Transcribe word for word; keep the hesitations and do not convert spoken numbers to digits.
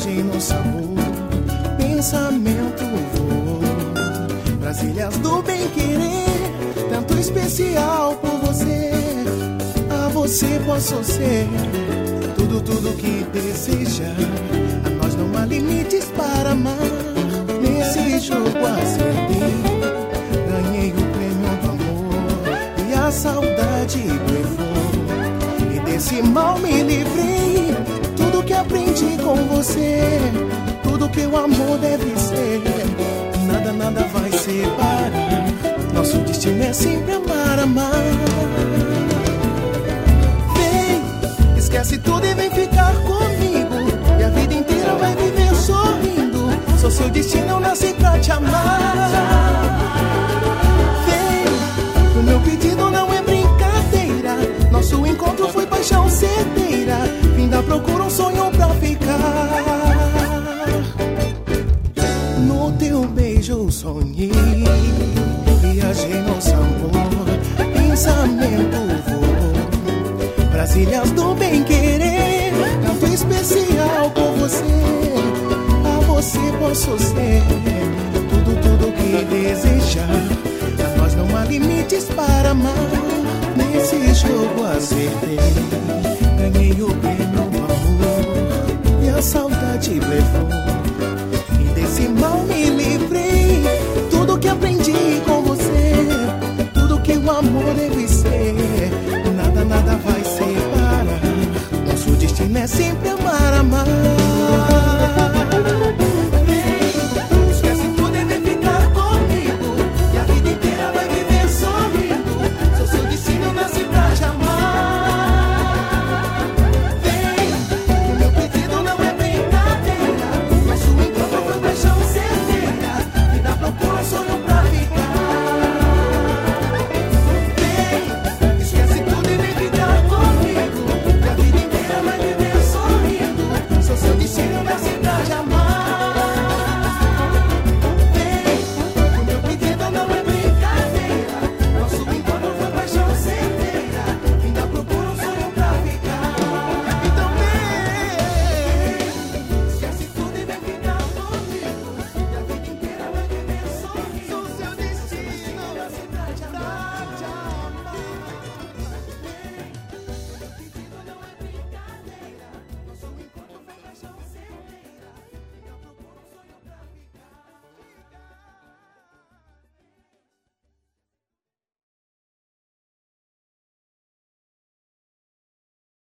viagem no sabor, pensamento voou pras ilhas do bem-querer, tanto especial por você. A você posso ser tudo, tudo que deseja. A nós não há limites para amar. Nesse jogo acertei, ganhei o prêmio do amor e a saudade levou, e desse mal me livrei. Tudo que aprendi com você, tudo que o amor deve ser, nada, nada vai separar. Nosso destino é sempre amar, amar. Vem, esquece tudo e vem ficar comigo, e a vida inteira vai viver sorrindo. Sou seu destino, eu nasci pra te amar. Vem, o meu pedido não é brincadeira. Nosso encontro foi paixão certeira. Vim da procura um sonho pra ficar. No teu beijo eu sonhei, viajei no sabor, pensamento voou pras ilhas do bem-querer, tanto especial por você. A você posso ser tudo, tudo que desejar. A nós não há limites para amar. Nesse jogo acertei, ganhei o prêmio do amor e a saudade levou,